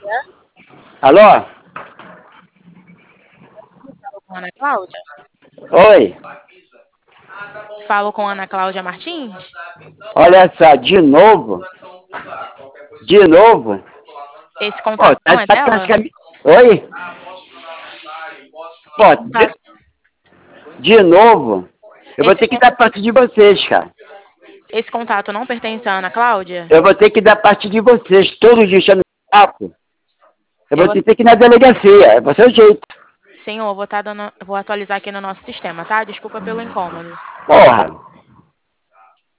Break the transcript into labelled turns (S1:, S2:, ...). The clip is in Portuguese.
S1: Alô?
S2: Com Ana Cláudia?
S1: Oi?
S2: Falo com Ana Cláudia Martins?
S1: Olha só, de novo? De novo?
S2: Esse
S1: Pô,
S2: contato
S1: tá
S2: não
S1: de
S2: é
S1: sacanagem
S2: dela?
S1: com a minha... Oi?
S2: Esse
S1: Pô,
S2: contato,
S1: de novo? Eu vou
S2: esse,
S1: ter que
S2: con-
S1: dar parte de vocês, cara.
S2: esse contato não pertence à Ana Cláudia?
S1: Eu vou ter que dar parte de vocês, todo dia enchendo o saco. Eu
S2: Eu
S1: vou
S2: vou,
S1: ter que ir na delegacia, vai ser o jeito.
S2: senhor, vou atualizar aqui no nosso sistema, tá? Desculpa pelo incômodo.
S1: Porra.